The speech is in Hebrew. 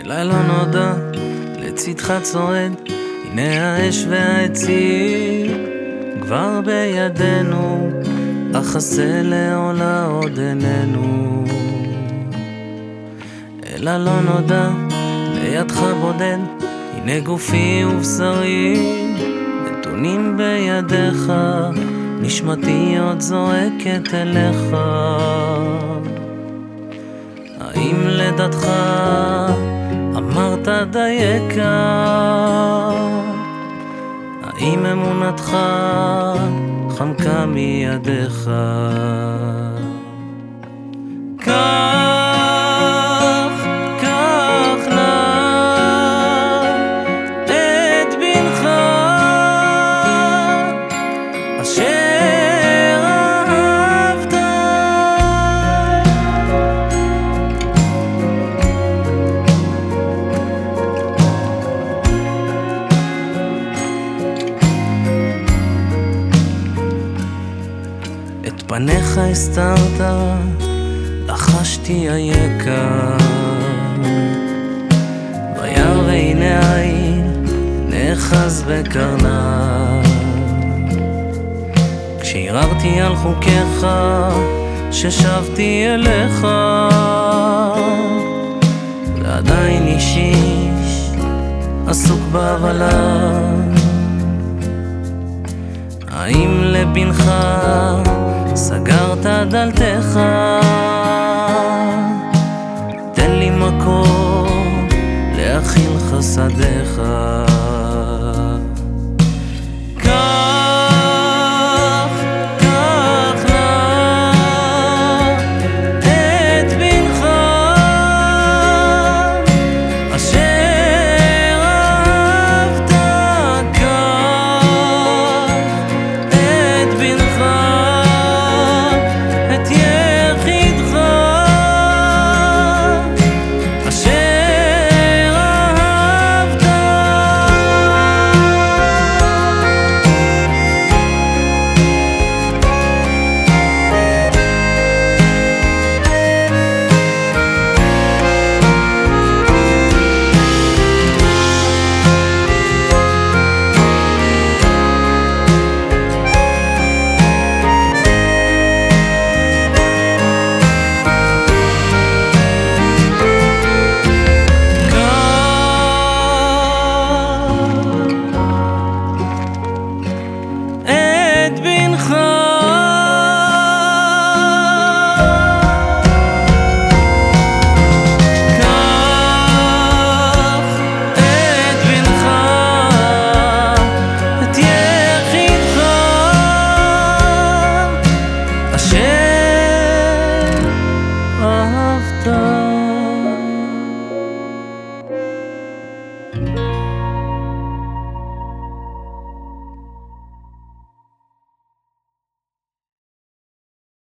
לילה נודע, לצדך צורד, הנה האש והעצים כבר בידינו, אך הסלע עולה עוד איננו. אלא לא נודע, לידך בודד, הנה גופי ובשרי נתונים בידיך, נשמתי עוד זועקת אליך. האם לדעתך אמרת דייקה? האם אמונתך חמקה מידיך? קח נא את בנך אשר אהבת, את פניך הסתרת, לחשתי היקר, וירא והנה העין נאחז בקרנה. כשערערתי על חוקיך, ששבתי אליך, ועדיין איש עסוק בהבלה. האם לבנך סגרת דלתך?